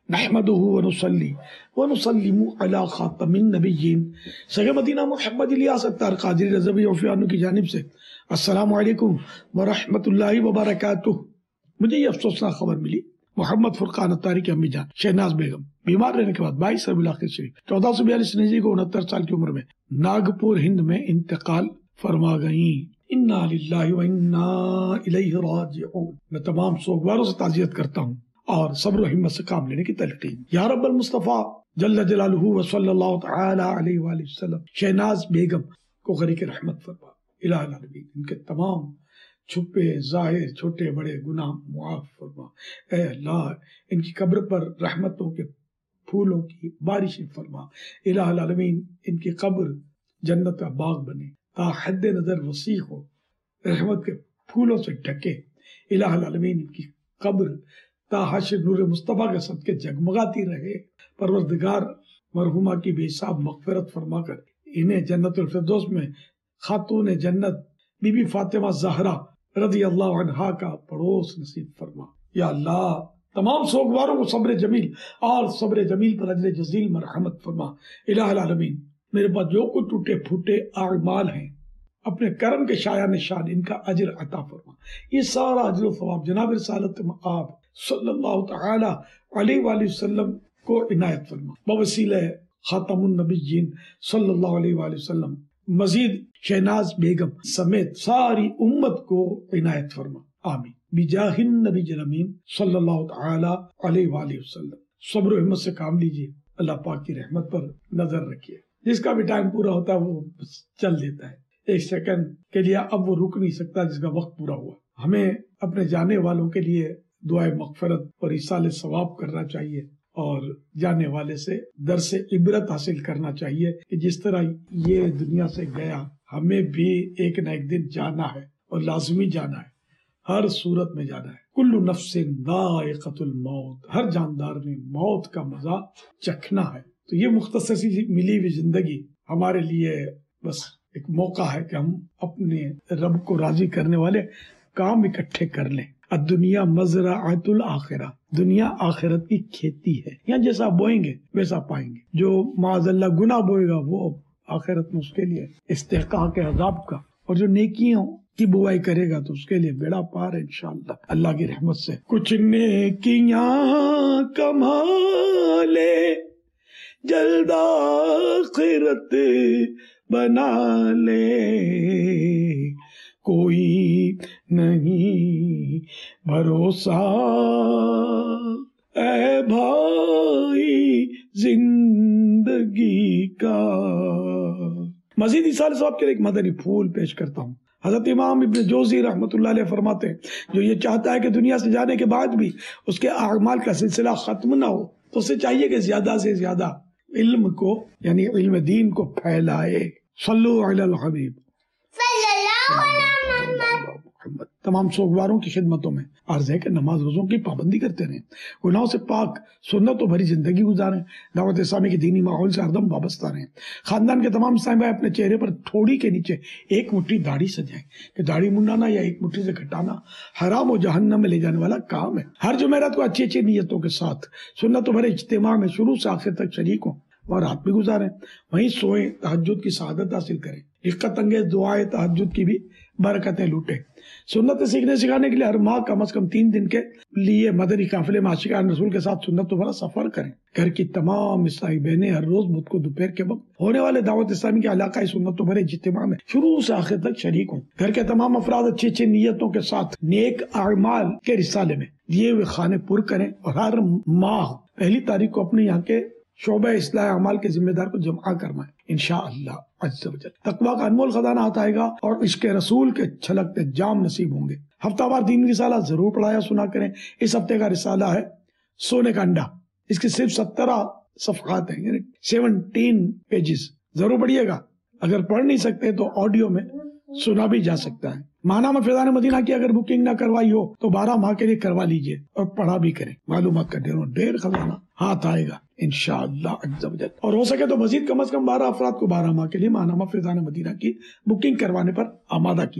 نحمدہ ونصلی ونسلم علی خاتم النبیین۔ صحیح مدینہ محمد الیاس اتار قادری رضوی عفیانو کی جانب سے السلام علیکم ورحمۃ اللہ وبرکاتہ۔ مجھے یہ افسوسناک خبر ملی، محمد فرقان اتاری کی امی جان شہناز بیگم بیمار رہنے کے بعد 22 ربیع الاخر شریف 1442 ہجری کو 69 سال کی عمر میں ناگپور ہند میں انتقال فرما گئیں۔ انا للہ و انا الیہ راجعون۔ میں تمام سوگواروں سے تعزیت کرتا ہوں اور صبر و ہمت سے کام لینے کی تلقین۔ یا رب المصطفیٰ جل جلالہ و صلی اللہ تعالی علیہ وآلہ وسلم شہناز بیگم کو غریق رحمت فرما۔ الہ العالمین ان کے تمام چھپے ظاہر چھوٹے بڑے گناہ معاف فرما۔ اے اللہ ان کی قبر پر رحمتوں کے پھولوں کی بارش فرما۔ الہ العالمین ان کی قبر جنت کا باغ بنے، تا حد نظر وسیع ہو، رحمت کے پھولوں سے ڈھکے۔ الہ العالمین ان کی قبر تا حشر نور مصطفیٰ کے صدقے جگمگاتی رہے۔ پروردگار مرحومہ کی بے حساب مغفرت فرما کر انہیں جنت الفردوس میں خاتون جنت بی بی فاطمہ زہرا رضی اللہ عنہا کا پڑوس نصیب فرما۔ یا اللہ تمام سوگواروں کو صبر جمیل اور صبر جمیل پر اجر جزیل مرحمت فرما۔ الہ العالمین میرے پاس جو کچھ ٹوٹے پھوٹے اعمال ہیں اپنے کرم کے شایع نشان ان کا اجر عطا فرما۔ یہ سارا اجر و ثواب جناب رسالت مآب صلی اللہ تعالی علیہ وآلہ وسلم کو عنایت فرما بوسیلہ خاتم النبیین صلی اللہ علیہ وآلہ وسلم۔ مزید شہناز بیگم سمیت ساری امت کو عنایت فرما، آمین بجاہ النبی الامین صلی اللہ تعالی علیہ وآلہ وسلم۔ صبر و ہمت سے کام لیجیے، اللہ پاک کی رحمت پر نظر رکھیے۔ جس کا بھی ٹائم پورا ہوتا ہے وہ چل دیتا ہے، ایک سیکنڈ کے لیے اب وہ رک نہیں سکتا جس کا وقت پورا ہوا۔ ہمیں اپنے جانے والوں کے لیے دعائے مغفرت اور ایصال ثواب کرنا چاہیے اور جانے والے سے درس عبرت حاصل کرنا چاہیے کہ جس طرح یہ دنیا سے گیا ہمیں بھی ایک نہ ایک دن جانا ہے اور لازمی جانا ہے، ہر صورت میں جانا ہے۔ کل نفس ذائقۃ الموت، ہر جاندار نے موت کا مزہ چکھنا ہے۔ تو یہ مختصر سی ملی ہوئی زندگی ہمارے لیے بس ایک موقع ہے کہ ہم اپنے رب کو راضی کرنے والے کام اکٹھے کر لیں۔ الدنیا مزرعۃ الآخرہ، دنیا آخرت کی کھیتی ہے، یہاں جیسا بوئیں گے ویسا پائیں گے۔ جو معاذ اللہ گناہ بوئے گا وہ آخرت میں اس کے لیے استحقاق عذاب کا، اور جو نیکیوں کی بوائی کرے گا تو اس کے لیے بیڑا پار ہے انشاءاللہ اللہ کی رحمت سے۔ کچھ نیکیاں کما لے جلد آخرت بنا لے، کوئی نہیں بھروسہ اے بھائی زندگی کا۔ مزید ایصال ثواب کے لیے ایک مدنی پھول پیش کرتا ہوں۔ حضرت امام ابن جوزی رحمۃ اللہ علیہ فرماتے ہیں جو یہ چاہتا ہے کہ دنیا سے جانے کے بعد بھی اس کے اعمال کا سلسلہ ختم نہ ہو تو اسے چاہیے کہ زیادہ سے زیادہ علم کو یعنی علم دین کو پھیلائے۔ صلو علی الحبیب محمد۔ تمام سوگواروں کی خدمتوں میں عرض ہے کہ نماز روزوں کی پابندی کرتے رہیں، گناہوں سے پاک سنتوں بھری زندگی گزاریں، دعوت اسلامی کے دینی ماحول سے ہر دم وابستہ رہیں۔ خاندان کے تمام اسلامی بھائی اپنے چہرے پر تھوڑی کے نیچے ایک مٹھی داڑھی سجائیں کہ داڑھی منڈانا یا ایک مٹھی سے گھٹانا حرام و جہنم میں لے جانے والا کام ہے۔ ہر جمعرات کو اچھی اچھی نیتوں کے ساتھ سنتوں بھرے اجتماع میں شروع سے آخر تک شریک ہوں اور رات بھی گزاریں، وہیں سوئیں، تہجد کی سعادت حاصل کریں، رقت انگیز دعائیں تہجد کی بھی برکتیں لوٹیں۔ سنت سیکھنے سکھانے کے لیے ہر ماہ کم از کم 3 دن کے لیے مدنی قافلے میں عاشقان رسول کے ساتھ سنتوں بھرا سفر کریں۔ گھر کی تمام اسلامی بہنیں ہر روز بدھ کو دوپہر کے وقت ہونے والے دعوت اسلامی کے علاقائی سنتوں بھرے اجتماع میں شروع سے آخر تک شریک ہوں۔ گھر کے تمام افراد اچھی اچھی نیتوں کے ساتھ نیک اعمال کے رسالے میں دیے ہوئے خانے پر کریں اور ہر ماہ 1 تاریخ کو اپنے یہاں کے شعبہ اصلاح اعمال کے ذمہ دار کو جمع کروائیں انشاءاللہ عز و جل۔ تقویٰ کا انمول خزانہ آتا ہے گا اور عشق رسول کے چھلکتے جام نصیب ہوں گے۔ ہفتہ وار دینی رسالہ ضرور پڑھایا سنا کریں۔ اس ہفتے کا رسالہ ہے سونے کا انڈا، اس کے صرف 17 صفحات ہیں، یعنی 17 پیجز، ضرور پڑھیے گا۔ اگر پڑھ نہیں سکتے تو آڈیو میں سنا بھی جا سکتا ہے۔ ماہنامہ فیضان مدینہ کی اگر بکنگ نہ کروائی ہو تو 12 ماہ کے لیے کروا لیجئے اور پڑھا بھی کریں، معلومات کا ڈھیر خزانہ ہاتھ آئے گا انشاءاللہ عز و جل۔ اور ہو سکے تو مزید کم از کم 12 افراد کو 12 ماہ کے لیے ماہنامہ فیضان مدینہ کی بکنگ کروانے پر آمادہ کیجیے۔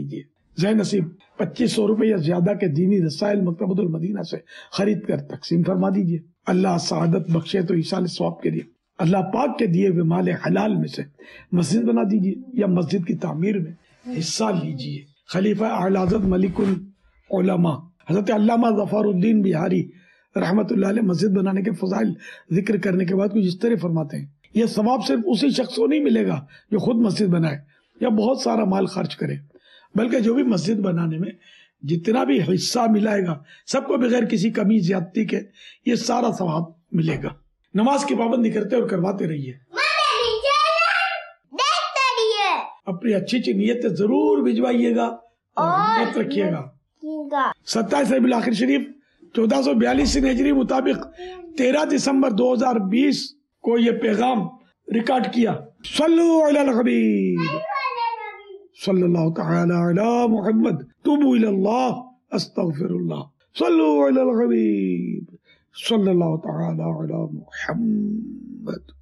ذہن نصیب 2500 روپے یا زیادہ کے دینی رسائل مکتبۃ المدینہ سے خرید کر تقسیم فرما دیجیے. اللہ سعادت بخشے تو ایصال ثواب کے لیے اللہ پاک کے دیے ہوئے مال حلال میں سے مسجد بنا دیجیے یا مسجد کی تعمیر میں حصہ لیجیے. خلیفہ اعلی حضرت ملک العلماء حضرت علامہ ظفر الدین بہاری رحمت اللہ علیہ مسجد بنانے کے فضائل ذکر کرنے کے بعد کچھ اس طرح فرماتے ہیں، یہ ثواب صرف اسی شخص کو نہیں ملے گا جو خود مسجد بنائے یا بہت سارا مال خرچ کرے، بلکہ جو بھی مسجد بنانے میں جتنا بھی حصہ ملائے گا سب کو بغیر کسی کمی زیادتی کے یہ سارا ثواب ملے گا. نماز کی پابندی کرتے اور کرواتے رہیے. اپنی اچھی اچھی نیتیں ضرور بھجوائیے گا اور نیت رکھیے گا. 27 ربیع الاخر شریف 1442 ہجری مطابق 13 دسمبر 2020 کو یہ پیغام ریکارڈ کیا. صلو علی الحبیب صلی اللہ تعالی علی محمد توبوا الی اللہ استغفر اللہ. صلو علی الحبیب صلی اللہ تعالی علی محمد.